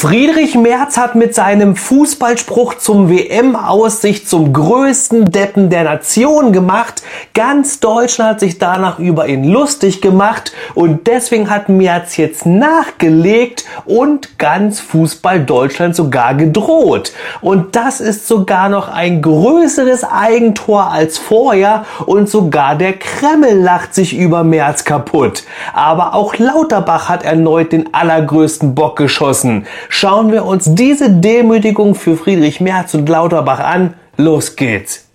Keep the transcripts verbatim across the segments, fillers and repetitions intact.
Friedrich Merz hat mit seinem Fußballspruch zum W M-Aus sich zum größten Deppen der Nation gemacht. Ganz Deutschland hat sich danach über ihn lustig gemacht und deswegen hat Merz jetzt nachgelegt und ganz Fußball Deutschland sogar gedroht. Und das ist sogar noch ein größeres Eigentor als vorher und sogar der Kreml lacht sich über Merz kaputt. Aber auch Lauterbach hat erneut den allergrößten Bock geschossen. Schauen wir uns diese Demütigung für Friedrich Merz und Lauterbach an. Los geht's!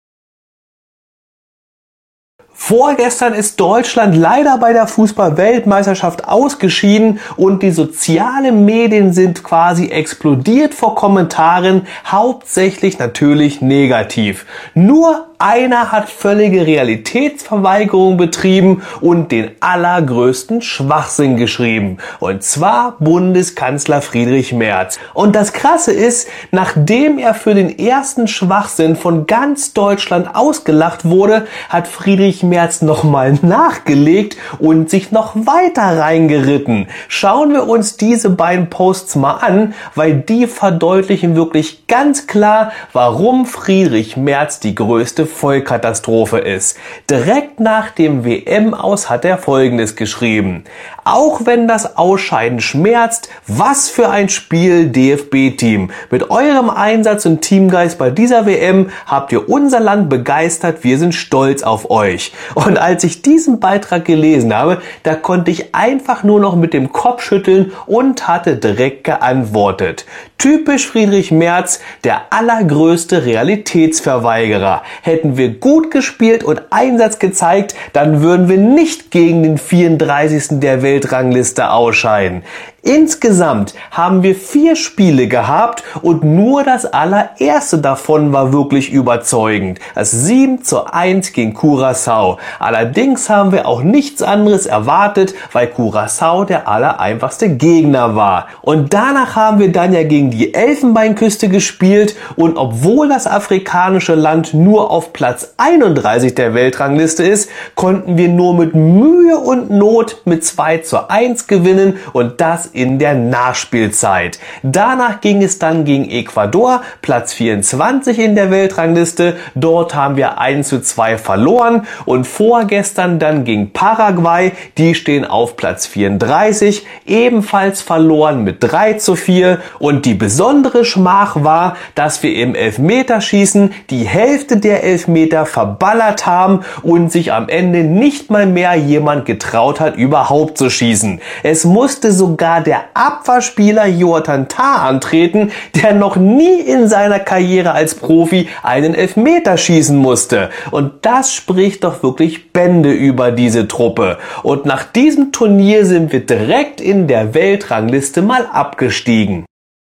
Vorgestern ist Deutschland leider bei der Fußball-Weltmeisterschaft ausgeschieden und die sozialen Medien sind quasi explodiert vor Kommentaren, hauptsächlich natürlich negativ. Nur einer hat völlige Realitätsverweigerung betrieben und den allergrößten Schwachsinn geschrieben. Und zwar Bundeskanzler Friedrich Merz. Und das Krasse ist, nachdem er für den ersten Schwachsinn von ganz Deutschland ausgelacht wurde, hat Friedrich Merz nochmal nachgelegt und sich noch weiter reingeritten. Schauen wir uns diese beiden Posts mal an, weil die verdeutlichen wirklich ganz klar, warum Friedrich Merz die größte Vollkatastrophe ist. Direkt nach dem W M-Aus hat er Folgendes geschrieben: Auch wenn das Ausscheiden schmerzt, was für ein Spiel, D F B-Team. Mit eurem Einsatz und Teamgeist bei dieser W M habt ihr unser Land begeistert, wir sind stolz auf euch. Und als ich diesen Beitrag gelesen habe, da konnte ich einfach nur noch mit dem Kopf schütteln und hatte direkt geantwortet. Typisch Friedrich Merz, der allergrößte Realitätsverweigerer. Hätten wir gut gespielt und Einsatz gezeigt, dann würden wir nicht gegen den vierunddreißigsten der Weltrangliste ausscheiden. Insgesamt haben wir vier Spiele gehabt und nur das allererste davon war wirklich überzeugend. Das sieben zu eins gegen Curaçao. Allerdings haben wir auch nichts anderes erwartet, weil Curaçao der allereinfachste Gegner war. Und danach haben wir dann ja gegen die Elfenbeinküste gespielt und obwohl das afrikanische Land nur auf Platz einunddreißig der Weltrangliste ist, konnten wir nur mit Mühe und Not mit zwei zu eins gewinnen und das in der Nachspielzeit. Danach ging es dann gegen Ecuador, Platz vierundzwanzig in der Weltrangliste. Dort haben wir eins zu zwei verloren und vorgestern dann gegen Paraguay. Die stehen auf Platz vierunddreißig, ebenfalls verloren mit drei zu vier. Und die besondere Schmach war, dass wir im Elfmeterschießen die Hälfte der Elfmeter verballert haben und sich am Ende nicht mal mehr jemand getraut hat, überhaupt zu schießen. Es musste sogar der Abwehrspieler Jonathan Tah antreten, der noch nie in seiner Karriere als Profi einen Elfmeter schießen musste. Und das spricht doch wirklich Bände über diese Truppe. Und nach diesem Turnier sind wir direkt in der Weltrangliste mal abgestiegen.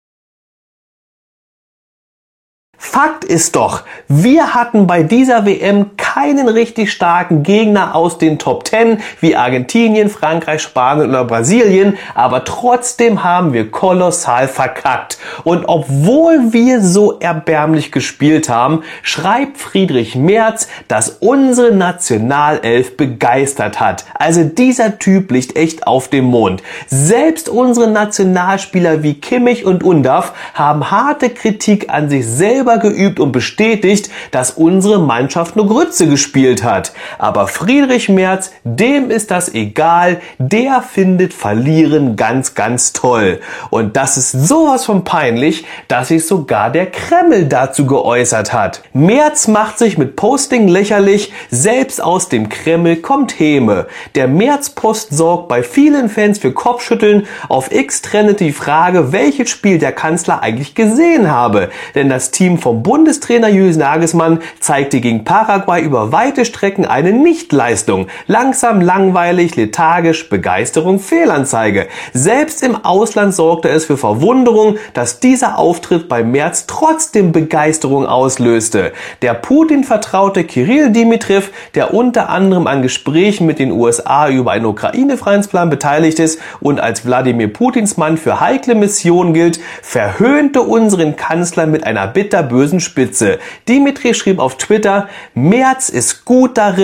Fakt ist doch, wir hatten bei dieser W M keinen richtig starken Gegner aus den Top zehn wie Argentinien, Frankreich, Spanien oder Brasilien, aber trotzdem haben wir kolossal verkackt. Und obwohl wir so erbärmlich gespielt haben, schreibt Friedrich Merz, dass unsere Nationalelf begeistert hat. Also dieser Typ liegt echt auf dem Mond. Selbst unsere Nationalspieler wie Kimmich und Undav haben harte Kritik an sich selber geübt und bestätigt, dass unsere Mannschaft nur Grütze gespielt hat. Aber Friedrich Merz, dem ist das egal, der findet Verlieren ganz, ganz toll. Und das ist sowas von peinlich, dass sich sogar der Kreml dazu geäußert hat. Merz macht sich mit Posting lächerlich, selbst aus dem Kreml kommt Häme. Der Merz-Post sorgt bei vielen Fans für Kopfschütteln. Auf X trendet die Frage, welches Spiel der Kanzler eigentlich gesehen habe. Denn das Team vom Bundestrainer Julius Nagelsmann zeigte gegen Paraguay über weite Strecken eine Nichtleistung. Langsam, langweilig, lethargisch, Begeisterung, Fehlanzeige. Selbst im Ausland sorgte es für Verwunderung, dass dieser Auftritt bei Merz trotzdem Begeisterung auslöste. Der Putin-vertraute Kirill Dimitriv, der unter anderem an Gesprächen mit den U S A über einen Ukraine-Friedensplan beteiligt ist und als Wladimir Putins Mann für heikle Missionen gilt, verhöhnte unseren Kanzler mit einer bitterbösen Spitze. Dimitri schrieb auf Twitter: Merz ist gut darin,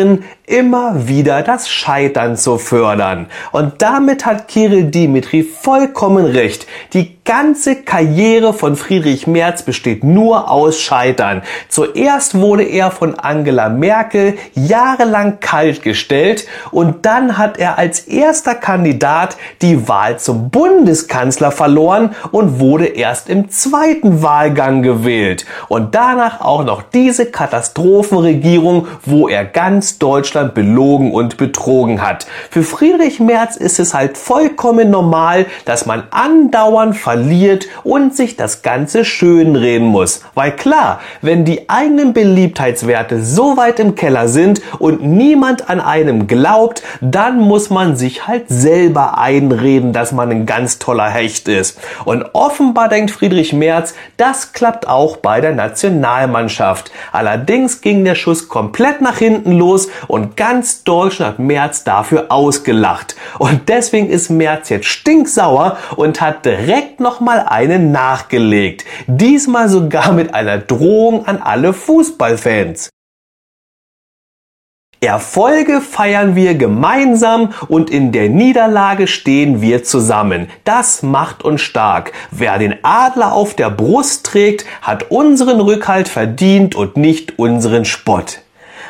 immer wieder das Scheitern zu fördern. Und damit hat Kirill Dimitri vollkommen recht. Die ganze Karriere von Friedrich Merz besteht nur aus Scheitern. Zuerst wurde er von Angela Merkel jahrelang kaltgestellt und dann hat er als erster Kandidat die Wahl zum Bundeskanzler verloren und wurde erst im zweiten Wahlgang gewählt. Und danach auch noch diese Katastrophenregierung, wo er ganz Deutschland belogen und betrogen hat. Für Friedrich Merz ist es halt vollkommen normal, dass man andauernd verliert und sich das Ganze schönreden muss. Weil klar, wenn die eigenen Beliebtheitswerte so weit im Keller sind und niemand an einem glaubt, dann muss man sich halt selber einreden, dass man ein ganz toller Hecht ist. Und offenbar denkt Friedrich Merz, das klappt auch bei der Nationalmannschaft. Allerdings ging der Schuss komplett nach hinten los und ganz Deutschland hat Merz dafür ausgelacht. Und deswegen ist Merz jetzt stinksauer und hat direkt nochmal einen nachgelegt. Diesmal sogar mit einer Drohung an alle Fußballfans. Erfolge feiern wir gemeinsam und in der Niederlage stehen wir zusammen. Das macht uns stark. Wer den Adler auf der Brust trägt, hat unseren Rückhalt verdient und nicht unseren Spott.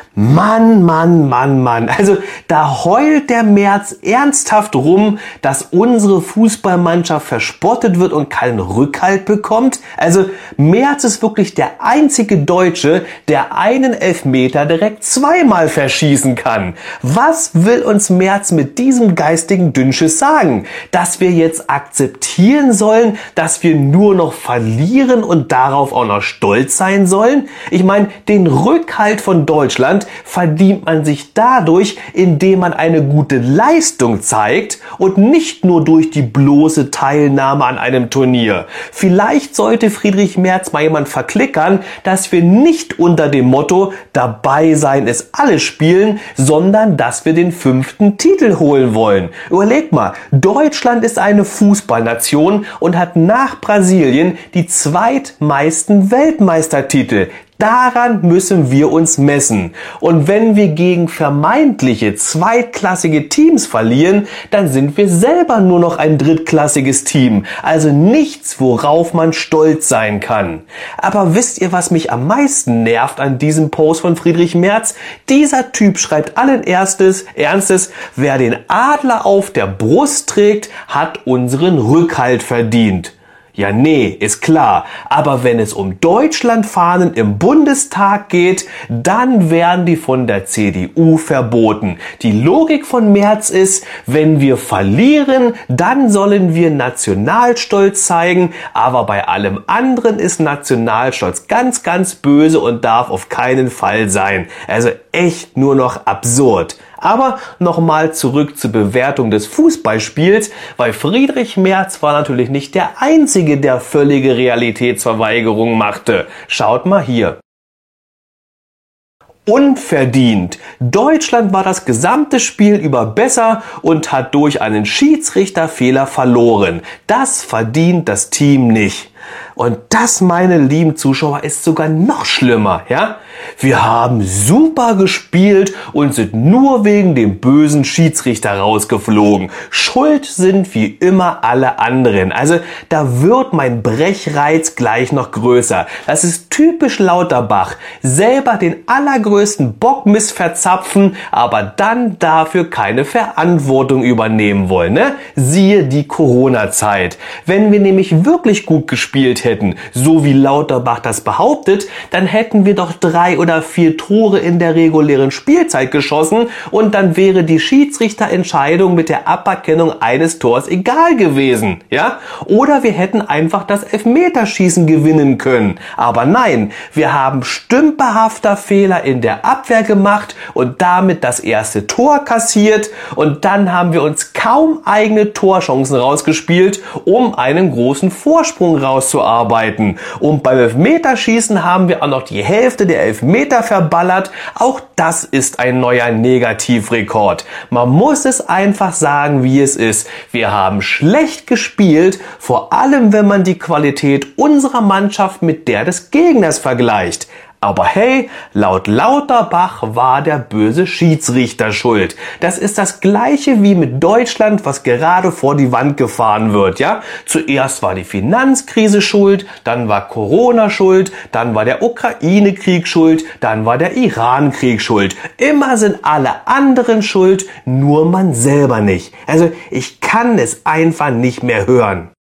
Mann, Mann, Mann, Mann. Also da heult der Merz ernsthaft rum, dass unsere Fußballmannschaft verspottet wird und keinen Rückhalt bekommt. Also Merz ist wirklich der einzige Deutsche, der einen Elfmeter direkt zweimal verschießen kann. Was will uns Merz mit diesem geistigen Dünnschiss sagen? Dass wir jetzt akzeptieren sollen, dass wir nur noch verlieren und darauf auch noch stolz sein sollen? Ich meine, den Rückhalt von Deutschland verdient man sich dadurch, indem man eine gute Leistung zeigt und nicht nur durch die bloße Teilnahme an einem Turnier. Vielleicht sollte Friedrich Merz mal jemand verklickern, dass wir nicht unter dem Motto dabei sein ist alles spielen, sondern dass wir den fünften Titel holen wollen. Überleg mal, Deutschland ist eine Fußballnation und hat nach Brasilien die zweitmeisten Weltmeistertitel. Daran müssen wir uns messen. Und wenn wir gegen vermeintliche zweitklassige Teams verlieren, dann sind wir selber nur noch ein drittklassiges Team. Also nichts, worauf man stolz sein kann. Aber wisst ihr, was mich am meisten nervt an diesem Post von Friedrich Merz? Dieser Typ schreibt allen Erstes, Ernstes, wer den Adler auf der Brust trägt, hat unseren Rückhalt verdient. Ja, nee, ist klar. Aber wenn es um Deutschlandfahnen im Bundestag geht, dann werden die von der C D U verboten. Die Logik von Merz ist, wenn wir verlieren, dann sollen wir Nationalstolz zeigen, aber bei allem anderen ist Nationalstolz ganz, ganz böse und darf auf keinen Fall sein. Also echt nur noch absurd. Aber nochmal zurück zur Bewertung des Fußballspiels, weil Friedrich Merz war natürlich nicht der Einzige, der völlige Realitätsverweigerung machte. Schaut mal hier. Unverdient. Deutschland war das gesamte Spiel über besser und hat durch einen Schiedsrichterfehler verloren. Das verdient das Team nicht. Und das, meine lieben Zuschauer, ist sogar noch schlimmer, ja? Wir haben super gespielt und sind nur wegen dem bösen Schiedsrichter rausgeflogen. Schuld sind wie immer alle anderen. Also da wird mein Brechreiz gleich noch größer. Das ist typisch Lauterbach. Selber den allergrößten Bockmist verzapfen, aber dann dafür keine Verantwortung übernehmen wollen, ne? Siehe die Corona-Zeit. Wenn wir nämlich wirklich gut gespielt hätten, so wie Lauterbach das behauptet, dann hätten wir doch drei oder vier Tore in der regulären Spielzeit geschossen und dann wäre die Schiedsrichterentscheidung mit der Aberkennung eines Tors egal gewesen, ja? Oder wir hätten einfach das Elfmeterschießen gewinnen können. Aber nein, wir haben stümperhafter Fehler in der Abwehr gemacht und damit das erste Tor kassiert und dann haben wir uns kaum eigene Torchancen rausgespielt, um einen großen Vorsprung rauszuarbeiten. Und beim Elfmeterschießen haben wir auch noch die Hälfte der Elfmeter verballert. Auch das ist ein neuer Negativrekord. Man muss es einfach sagen, wie es ist. Wir haben schlecht gespielt, vor allem wenn man die Qualität unserer Mannschaft mit der des Gegners vergleicht. Aber hey, laut Lauterbach war der böse Schiedsrichter schuld. Das ist das Gleiche wie mit Deutschland, was gerade vor die Wand gefahren wird, ja? Zuerst war die Finanzkrise schuld, dann war Corona schuld, dann war der Ukraine-Krieg schuld, dann war der Iran-Krieg schuld. Immer sind alle anderen schuld, nur man selber nicht. Also ich kann es einfach nicht mehr hören.